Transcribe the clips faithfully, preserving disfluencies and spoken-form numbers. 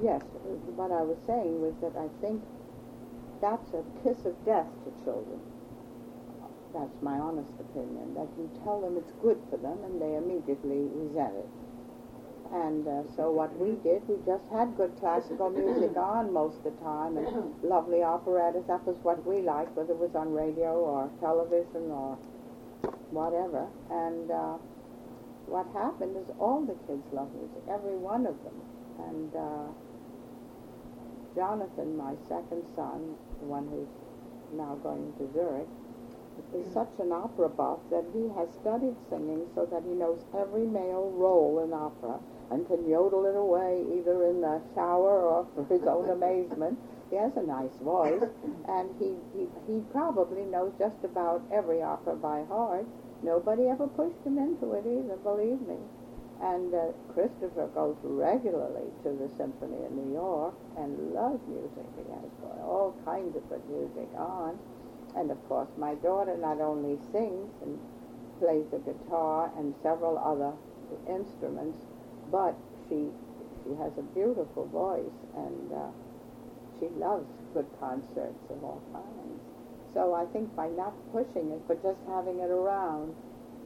yes, what I was saying was that I think that's a kiss of death to children. That's my honest opinion, that you tell them it's good for them and they immediately resent it. And uh, so what we did, we just had good classical music on most of the time, and lovely operettas. That was what we liked, whether it was on radio or television or whatever. And uh, what happened is all the kids loved music, every one of them. And uh, Jonathan, my second son, the one who's now going to Zurich, is such an opera buff that he has studied singing so that he knows every male role in opera and can yodel it away either in the shower or for his own amazement. He has a nice voice, and he, he, he probably knows just about every opera by heart. Nobody ever pushed him into it either, believe me. And uh, Christopher goes regularly to the Symphony in New York and loves music. He has all kinds of good music on. And, of course, my daughter not only sings and plays the guitar and several other instruments, but she she has a beautiful voice, and uh, she loves good concerts of all kinds. So I think by not pushing it, but just having it around,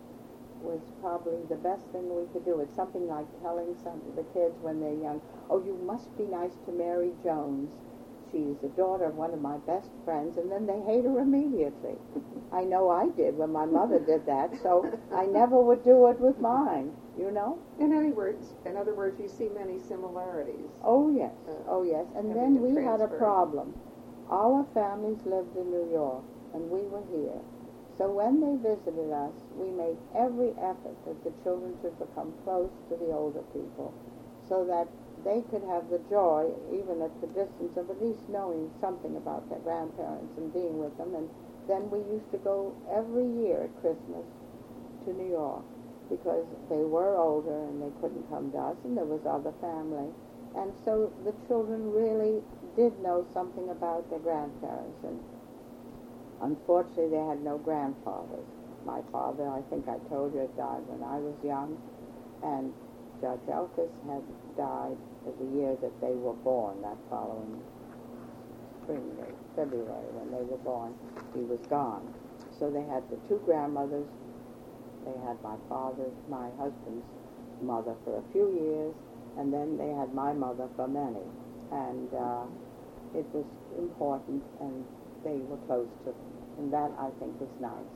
was probably the best thing we could do. It's something like telling some of the kids when they're young, oh, you must be nice to Mary Jones. She's the daughter of one of my best friends, and then they hate her immediately. I know I did when my mother did that, so I never would do it with mine, you know? In other words, in other words, you see many similarities. Oh, yes, uh, oh, yes. And then we had a problem. Our families lived in New York, and we were here. So when they visited us, we made every effort that the children should become close to the older people so that they could have the joy, even at the distance, of at least knowing something about their grandparents and being with them. And then we used to go every year at Christmas to New York because they were older and they couldn't come to us, and there was other family. And so the children really did know something about their grandparents. And unfortunately, they had no grandfathers. My father, I think I told you, had died when I was young, and Judge Elkis had died the year that they were born, that following spring, February, when they were born. He was gone. So they had the two grandmothers. They had my father, my husband's mother for a few years, and then they had my mother for many. And uh, it was important, and they were close to them. And that, I think, is nice.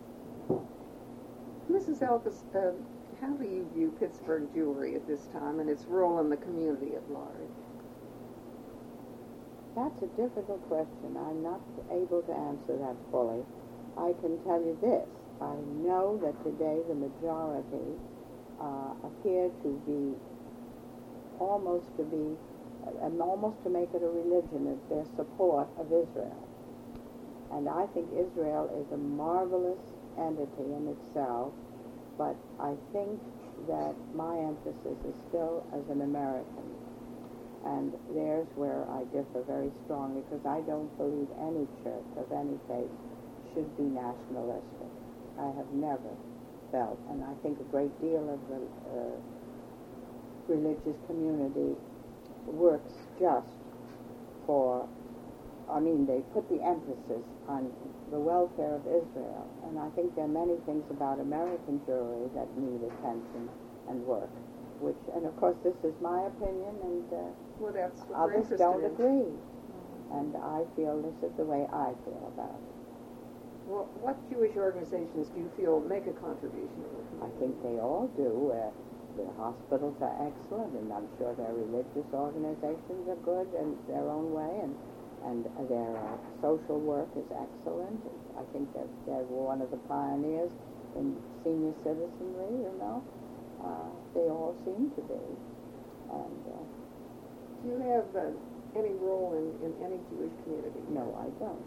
Missus Elkis, uh, how do you view Pittsburgh jewelry at this time and its role in the community at large? That's a difficult question. I'm not able to answer that fully. I can tell you this. I know that today the majority uh, appear to be almost to be, uh, almost to make it a religion, of their support of Israel. And I think Israel is a marvelous entity in itself, but I think that my emphasis is still as an American. And there's where I differ very strongly, because I don't believe any church of any faith should be nationalistic. I have never felt, and I think a great deal of the uh, religious community works just for, I mean, they put the emphasis on the welfare of Israel, and I think there are many things about American jewelry that need attention and work, which, and of course this is my opinion, and uh, well, that's what others we're don't in. agree, mm-hmm. and I feel this is the way I feel about it. Well, what Jewish organizations do you feel make a contribution in the community? I think they all do. Uh, the hospitals are excellent, and I'm sure their religious organizations are good in their own way, and and their uh, social work is excellent. I think that they're one of the pioneers in senior citizenry, you know. Uh, they all seem to be. And uh, do you have uh, any role in, in any Jewish community? No, I don't.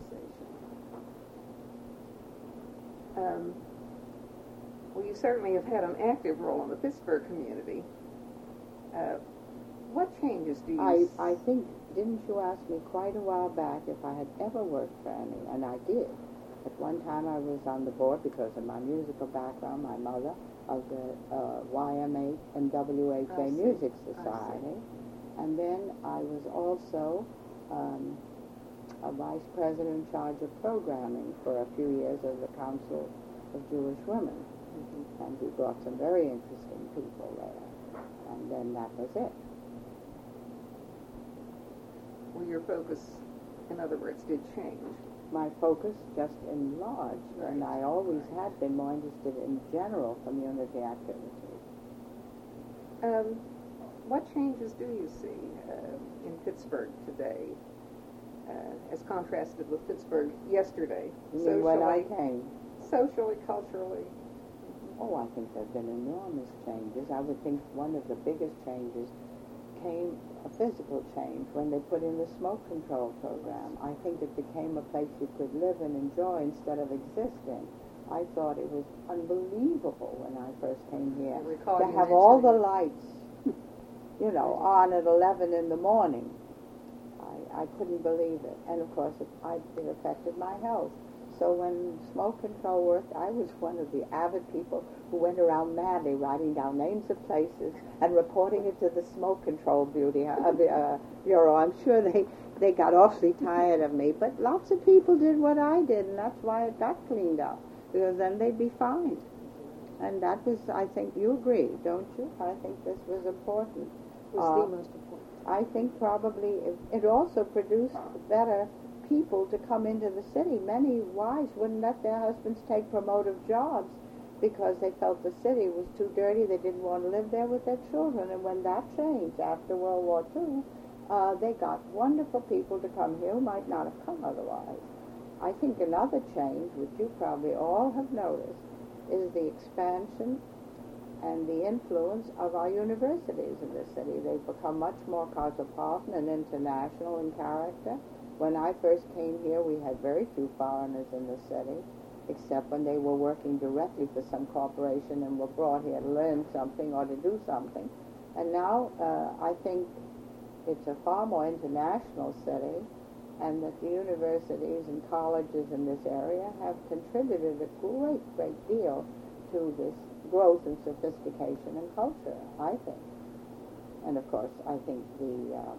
Um, well, you certainly have had an active role in the Pittsburgh community. Uh, what changes do you... I, I think, didn't you ask me quite a while back if I had ever worked for any? And I did. At one time I was on the board, because of my musical background, my mother, of the uh, Y M H and W H A Music Society. And then I was also um, a vice president in charge of programming for a few years of the Council of Jewish Women. Mm-hmm. And we brought some very interesting people there. And then that was it. Well, your focus, in other words, did change. My focus just enlarged, right. And I always right. had been more interested in general community activities. Um, what changes do you see uh, in Pittsburgh today, uh, as contrasted with Pittsburgh yesterday? You mean when I came? Socially, culturally? Oh, I think there have been enormous changes. I would think one of the biggest changes came a physical change when they put in the smoke control program. I think it became a place you could live and enjoy instead of exist in. I thought it was unbelievable when I first came here to have all the lights, you know, on at eleven in the morning. I, I couldn't believe it. And of course it, I, it affected my health. So when smoke control worked, I was one of the avid people who went around madly writing down names of places and reporting it to the smoke control beauty uh, uh, bureau. I'm sure they, they got awfully tired of me, but lots of people did what I did, and that's why it got cleaned up, because then they'd be fine. And that was, I think, you agree, don't you? I think this was important. It was uh, the most important. I think probably it, it also produced better people to come into the city. Many wives wouldn't let their husbands take promotive jobs because they felt the city was too dirty. They didn't want to live there with their children. And when that changed after World War Two, uh, they got wonderful people to come here who might not have come otherwise. I think another change, which you probably all have noticed, is the expansion and the influence of our universities in this city. They've become much more cosmopolitan and international in character. When I first came here, we had very few foreigners in the city, except when they were working directly for some corporation and were brought here to learn something or to do something. And now uh, I think it's a far more international city, and that the universities and colleges in this area have contributed a great, great deal to this growth and sophistication and culture, I think. And of course, I think the... Uh,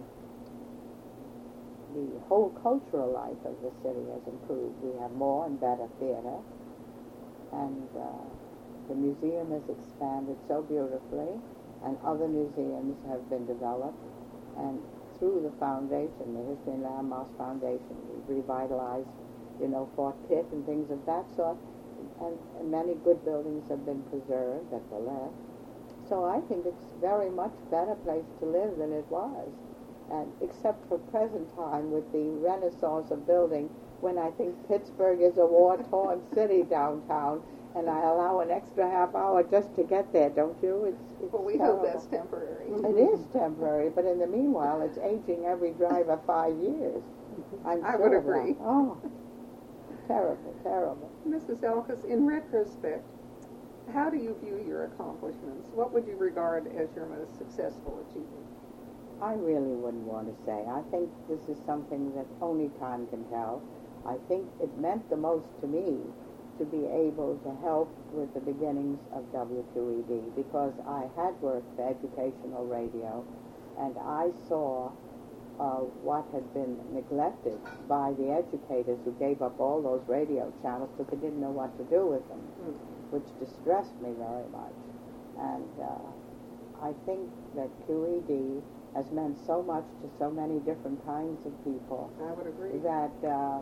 The whole cultural life of the city has improved. We have more and better theater, and uh, the museum has expanded so beautifully, and other museums have been developed. And through the foundation, the History and Landmarks Foundation, we've revitalized, you know, Fort Pitt and things of that sort, and, and many good buildings have been preserved that were left. So I think it's very much better place to live than it was. And except for present time with the renaissance of building, when I think Pittsburgh is a war-torn city downtown, and I allow an extra half hour just to get there, don't you? It's, it's well, we terrible. hope that's temporary. It is temporary, but in the meanwhile, it's aging every driver five years. I'm I sure would agree. That. Oh, terrible, terrible. Missus Elkis, in retrospect, how do you view your accomplishments? What would you regard as your most successful achievement? I really wouldn't want to say. I think this is something that only time can tell. I think it meant the most to me to be able to help with the beginnings of W Q E D, because I had worked for educational radio, and I saw uh, what had been neglected by the educators who gave up all those radio channels because they didn't know what to do with them, mm. which distressed me very much. And uh, I think that Q E D has meant so much to so many different kinds of people. I would agree. That uh,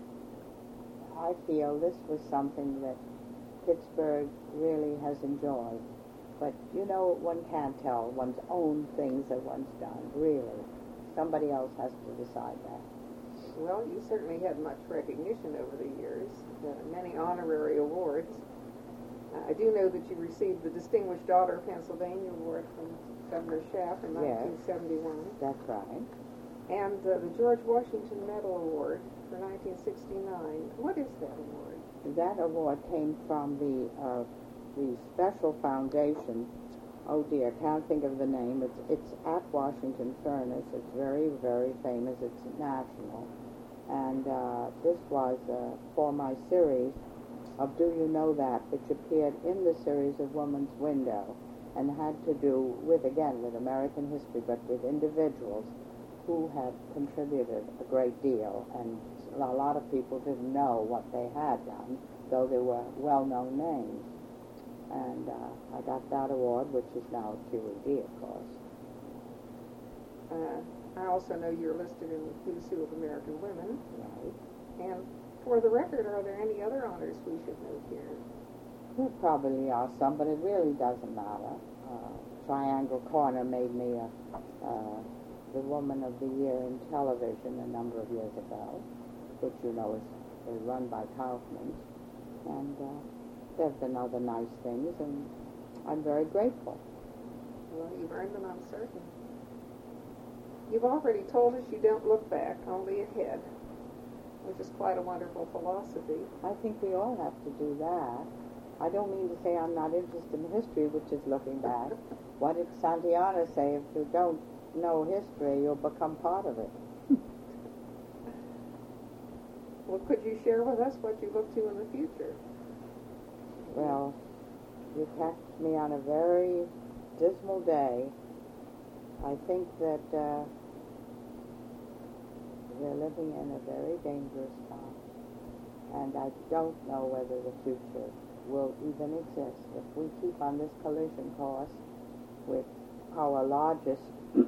I feel this was something that Pittsburgh really has enjoyed. But, you know, one can't tell one's own things that one's done, really. Somebody else has to decide that. Well, you certainly had much recognition over the years, uh, many honorary awards. Uh, I do know that you received the Distinguished Daughter of Pennsylvania Award from Governor Schaaf in nineteen seventy-one. Yes, that's right. And uh, the George Washington Medal Award for nineteen sixty-nine. What is that award? That award came from the uh, the special foundation. Oh dear, can't think of the name. It's it's at Washington Furnace. It's very, very famous. It's national. And uh, this was uh, for my series of Do You Know That, which appeared in the series of Woman's Window. and had to do with, again, with American history, but with individuals who had contributed a great deal, and a lot of people didn't know what they had done, though they were well-known names. And uh, I got that award, which is now Q E D, of course. Uh, I also know you're listed in the Who's Who of American Women. Right. And for the record, are there any other honors we should note here? There probably are some, but it really doesn't matter. Uh, Triangle Corner made me a, uh, the Woman of the Year in television a number of years ago, which you know is, is run by Kaufman. And uh, there have been other nice things, and I'm very grateful. Well, you've earned them, I'm certain. You've already told us you don't look back, only ahead, which is quite a wonderful philosophy. I think we all have to do that. I don't mean to say I'm not interested in history, which is looking back. What did Santayana say? If you don't know history, you'll become part of it. Well, could you share with us what you look to in the future? Well, you catch me on a very dismal day. I think that uh, we're living in a very dangerous time, and I don't know whether the future will even exist. If we keep on this collision course with our largest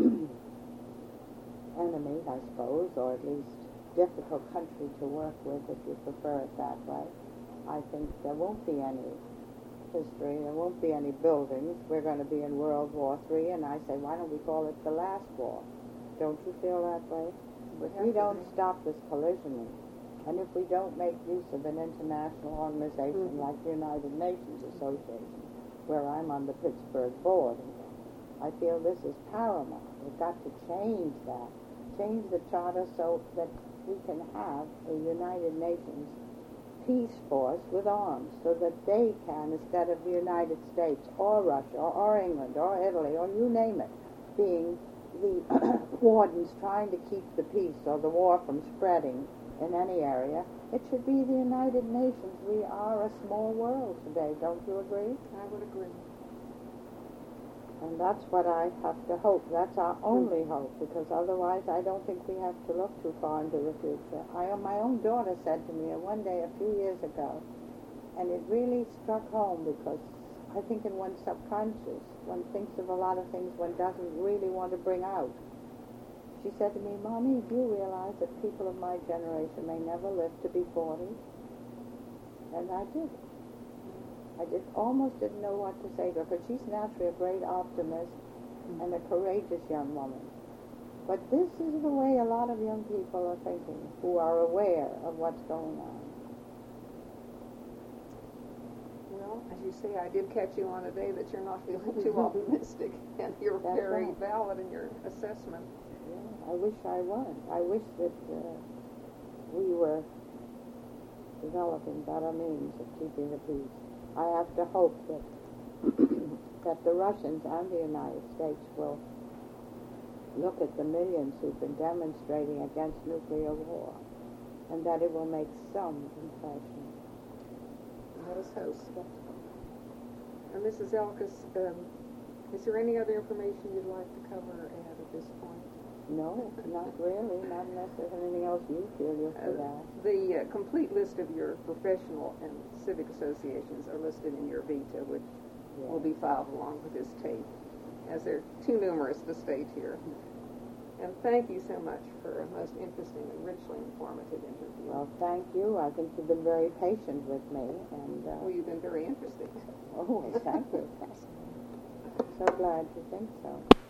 enemy, I suppose, or at least difficult country to work with, if you prefer it that way, I think there won't be any history, there won't be any buildings. We're going to be in World War Three, and I say, why don't we call it the last war? Don't you feel that way? If we don't stop this collisioning, and if we don't make use of an international organization mm-hmm. like the United Nations Association, where I'm on the Pittsburgh board, I feel this is paramount. We've got to change that, change the charter so that we can have a United Nations peace force with arms, so that they can, instead of the United States or Russia or, or England or Italy or you name it, being the wardens trying to keep the peace or the war from spreading in any area, it should be the United Nations. We are a small world today, don't you agree? I would agree. And that's what I have to hope. That's our only hope, because otherwise I don't think we have to look too far into the future. I, my own daughter said to me one day a few years ago, and it really struck home, because I think in one's subconscious, one thinks of a lot of things one doesn't really want to bring out. She said to me, Mommy, do you realize that people of my generation may never live to be forty? And I did. I just almost didn't know what to say to her, because she's naturally a great optimist mm-hmm. and a courageous young woman. But this is the way a lot of young people are thinking, who are aware of what's going on. Well, as you say, I did catch you on a day that you're not feeling too optimistic, and you're That's very right. valid in your assessment. Yeah, I wish I was. I wish that uh, we were developing better means of keeping the peace. I have to hope that that the Russians and the United States will look at the millions who've been demonstrating against nuclear war, and that it will make some concession. Let us hope. And Missus Elkis, um, is there any other information you'd like to cover or add at this point? No, not really, not unless there's anything else you feel you should Uh, ask. the uh, complete list of your professional and civic associations are listed in your vita, which Yeah. will be filed along with this tape, as they're too numerous to state here. And thank you so much for a most interesting and richly informative interview. Well, thank you. I think you've been very patient with me, and uh, Well, you've been very interesting. oh, thank you. So glad you think so.